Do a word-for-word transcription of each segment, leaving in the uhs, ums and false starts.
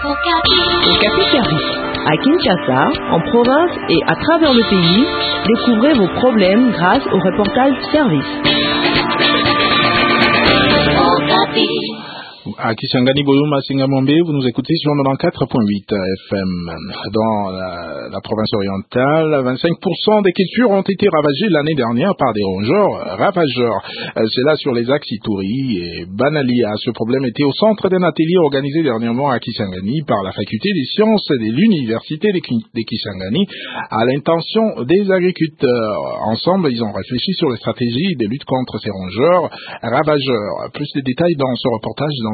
Okapi Service. À Kinshasa, en province et à travers le pays, découvrez vos problèmes grâce au reportage service. Okapi. À Kisangani, Boyouma, Singamombe, vous nous écoutez sur quatre-vingt-quatre point huit F M. Dans la, la province orientale, vingt-cinq pour cent des cultures ont été ravagées l'année dernière par des rongeurs ravageurs. C'est là sur les axes Ituri et Banalia. Ce problème était au centre d'un atelier organisé dernièrement à Kisangani par la faculté des sciences de l'université de Kisangani à l'intention des agriculteurs. Ensemble, ils ont réfléchi sur les stratégies de lutte contre ces rongeurs ravageurs. Plus de détails dans ce reportage dans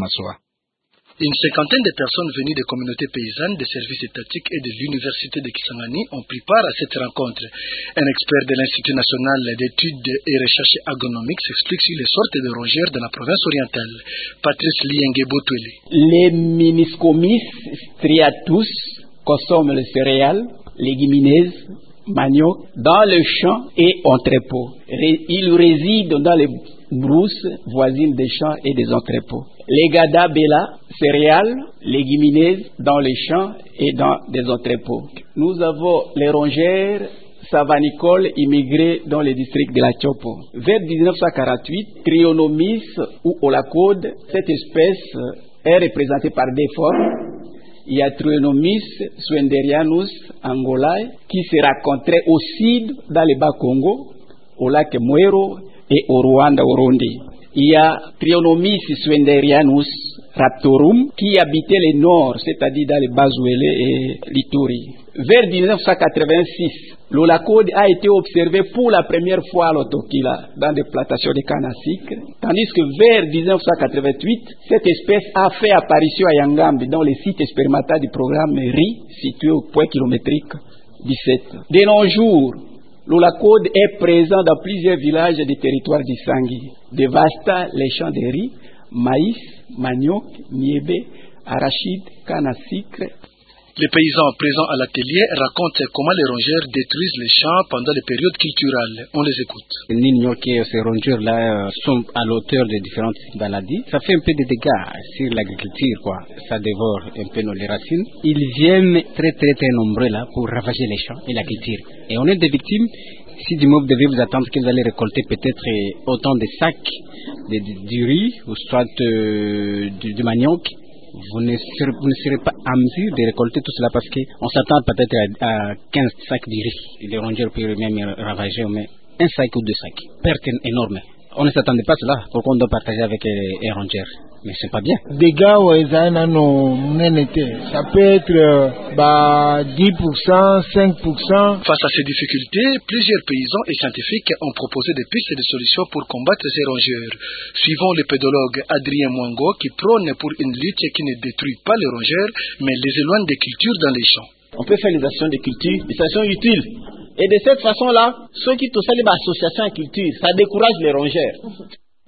Une cinquantaine de personnes venues des communautés paysannes, des services étatiques et de l'université de Kisangani ont pris part à cette rencontre. Un expert de l'Institut national d'études et recherches agronomiques s'explique sur les sortes de rongeurs de la province orientale. Patrice Liengue-Botwele. Les Meniscomis striatus consomment les céréales, légumineuses, manioc dans le champ et entrepôts. Ils résident dans les brousses voisines des champs et des entrepôts. Les gadabella, céréales, légumineuses dans les champs et dans des entrepôts. Nous avons les rongeurs savanicoles immigrés dans les districts de la Chopo. Vers dix-neuf cent quarante-huit, Trionomis ou Holacode, cette espèce est représentée par des formes. Il y a Trionomis swenderianus angolae qui se rencontrait au sud dans le Bas-Congo, au lac Mwero et au Rwanda, au Burundi. Il y a Trionomis swenderianus raptorum qui habitait le nord, c'est-à-dire dans le Bas-Ouélé et l'Ituri. Vers dix-neuf cent quatre-vingt-six, l'holacode a été observé pour la première fois à l'Otokila dans des plantations de canne à sucre, tandis que vers dix-neuf cent quatre-vingt-huit, cette espèce a fait apparition à Yangambi dans les sites expérimentaux du programme R I situé au point kilométrique dix-sept. De nos jours, l'holacode est présent dans plusieurs villages du territoire d'Issangi, dévastant les champs de riz, maïs, manioc, niébé, arachide, canne à sucre. Les paysans présents à l'atelier racontent comment les rongeurs détruisent les champs pendant les périodes culturelles. On les écoute. N'ignore que ces rongeurs-là sont à l'auteur de différentes maladies. Ça fait un peu de dégâts sur l'agriculture, quoi. Ça dévore un peu nos les racines. Ils viennent très très très nombreux là pour ravager les champs et la culture. Et on est des victimes. Si du mob devez vous attendre que vous allez récolter peut-être autant de sacs de, de, du riz ou soit euh, du, du manioc, vous ne, serez, vous ne serez pas à mesure de récolter tout cela parce qu'on s'attend peut-être à, à quinze sacs de riz. Les rongeurs peuvent même ravager mais un sac ou deux sacs. Perte énorme. On ne s'attendait pas à cela. Pourquoi on doit partager avec les, les rongeurs? Mais c'est pas bien. Dégâts au no ça peut être bah, dix pour cent, cinq pour cent. Face à ces difficultés, plusieurs paysans et scientifiques ont proposé des pistes de solutions pour combattre ces rongeurs. Suivant le pédologue Adrien Mwango qui prône pour une lutte qui ne détruit pas les rongeurs mais les éloigne des cultures dans les champs. On peut faire des actions de culture, des actions utiles. Et de cette façon-là, ceux qui touchent les associations en culture, ça décourage les rongeurs.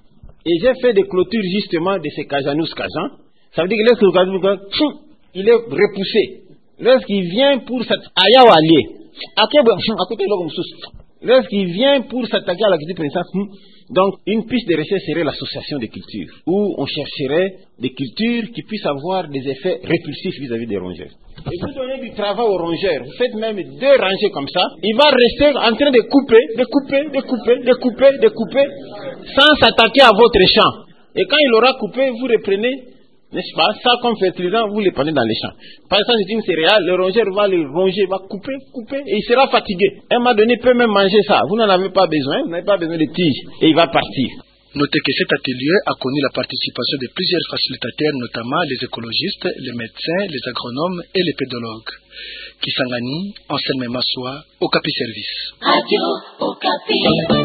Et j'ai fait des clôtures justement de ces Kajanus Kajan. Ça veut dire que lorsque il est repoussé. Lorsqu'il vient pour s'attaquer lorsqu'il vient pour s'attaquer à la culture principale, donc une piste de recherche serait l'association des cultures, où on chercherait des cultures qui puissent avoir des effets répulsifs vis-à-vis des rongeurs. Et vous donnez du travail aux rongeurs, vous faites même deux rangées comme ça, il va rester en train de couper, de couper, de couper, de couper, de couper, sans s'attaquer à votre champ. Et quand il aura coupé, vous reprenez, n'est-ce pas, ça comme fertilisant, vous les prenez dans les champs. Par exemple, c'est une céréale, le rongeur va le ronger, va couper, couper, et il sera fatigué. Un moment donné, il peut même manger ça. Vous n'en avez pas besoin, vous n'avez pas besoin de tiges, et il va partir. Notez que cet atelier a connu la participation de plusieurs facilitateurs, notamment les écologistes, les médecins, les agronomes et les pédologues. Kisangani, Anselme Massoua, Okapi Service. Radio Okapi.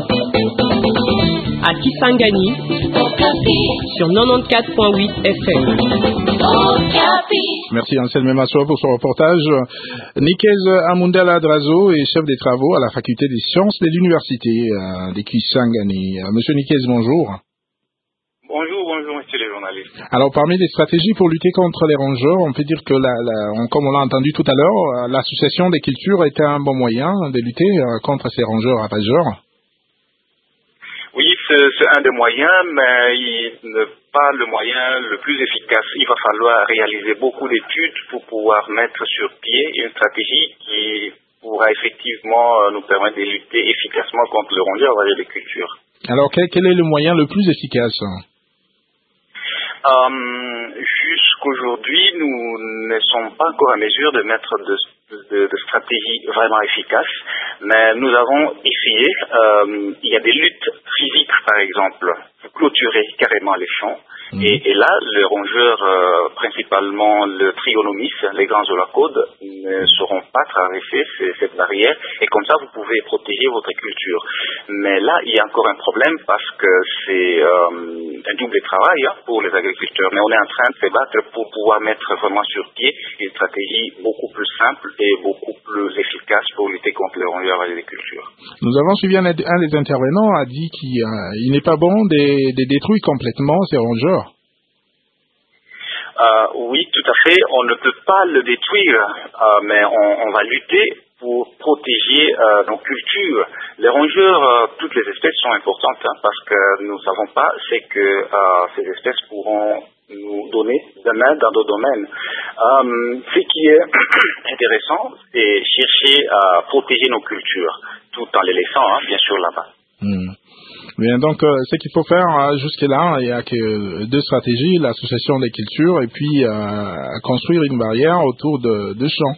À Kisangani, Okapi. Sur quatre-vingt-quatorze point huit F M. Okapi. Merci Anselme Massoua pour son reportage. Nikez Amundala Drazo est chef des travaux à la faculté des sciences de l'université euh, de Kisangani. Euh, Monsieur Nikez, bonjour. Bonjour, bonjour, monsieur les journalistes. Alors, parmi les stratégies pour lutter contre les rongeurs, on peut dire que, la, la, on, comme on l'a entendu tout à l'heure, l'association des cultures était un bon moyen de lutter euh, contre ces rongeurs ravageurs. Oui, c'est un des moyens, mais il n'est pas le moyen le plus efficace. Il va falloir réaliser beaucoup d'études pour pouvoir mettre sur pied une stratégie qui pourra effectivement nous permettre de lutter efficacement contre le rongeur ravageur des cultures. Alors, quel, quel est le moyen le plus efficace? euh, Jusqu'aujourd'hui, nous ne sommes pas encore en mesure de mettre de, de, de stratégies vraiment efficaces, mais nous avons essayé. Euh, il y a des luttes physiques, par exemple, pour clôturer carrément les champs. Mmh. Et, et là, les rongeurs, euh, principalement le trionomis, les grands holacodes, ne sauront pas traverser ces, cette barrière. Et comme ça, vous pouvez protéger votre culture. Mais là, il y a encore un problème parce que c'est euh, un double travail hein, pour les agriculteurs. Mais on est en train de se battre pour pouvoir mettre vraiment sur pied une stratégie beaucoup plus simple et beaucoup plus efficace pour lutter contre les rongeurs et les cultures. Nous avons suivi un, un des intervenants a dit qu'il euh, n'est pas bon de, de détruire complètement ces rongeurs. Euh, oui, tout à fait. On ne peut pas le détruire, euh, mais on, on va lutter pour protéger euh, nos cultures. Les rongeurs, euh, toutes les espèces sont importantes hein, parce que nous ne savons pas c'est que euh, ces espèces pourront nous donner demain dans d'autres domaines. Euh, ce qui est intéressant, c'est chercher à protéger nos cultures, tout en les laissant, hein, bien sûr, là-bas. Mmh. Bien, donc, euh, ce qu'il faut faire euh, jusque-là, il n'y a que deux stratégies, l'association des cultures et puis euh, construire une barrière autour de, de champs.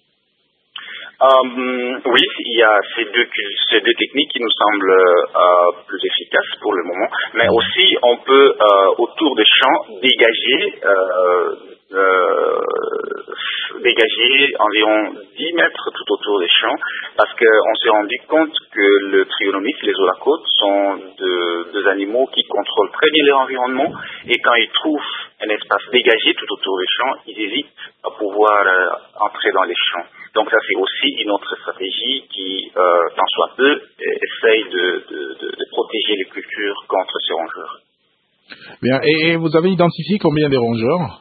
Euh, oui, il y a ces deux, ces deux techniques qui nous semblent euh, plus efficaces pour le moment, mais aussi on peut euh, autour des champs dégager, euh, euh, dégager environ dix mètres tout autour des champs, parce qu'on s'est rendu compte que le trionomis, les holacodes, sont de, deux animaux qui contrôlent très bien leur environnement, et quand ils trouvent un espace dégagé tout autour des champs, ils hésitent à pouvoir euh, entrer dans les champs. Donc ça, c'est aussi une autre stratégie qui, euh, tant soit peu, essaye de, de, de, de protéger les cultures contre ces rongeurs. Bien, et, et vous avez identifié combien de rongeurs?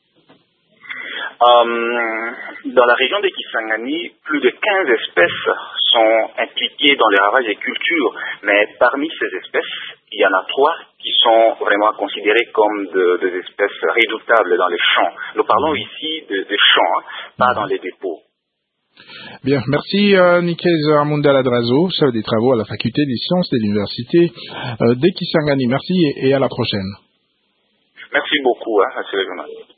euh, Dans la région de Kisangani, plus de quinze espèces sont impliquées dans les ravages des cultures, mais parmi ces espèces, il y en a trois qui sont vraiment considérées comme de, des espèces redoutables dans les champs. Nous parlons ici de, de champs, hein, pas dans les dépôts. Bien, merci euh, Nikez Amundala Drazo, chef des travaux à la faculté des sciences de l'université euh, de Kisangani. Merci et, et à la prochaine. Merci beaucoup, hein, monsieur le journaliste.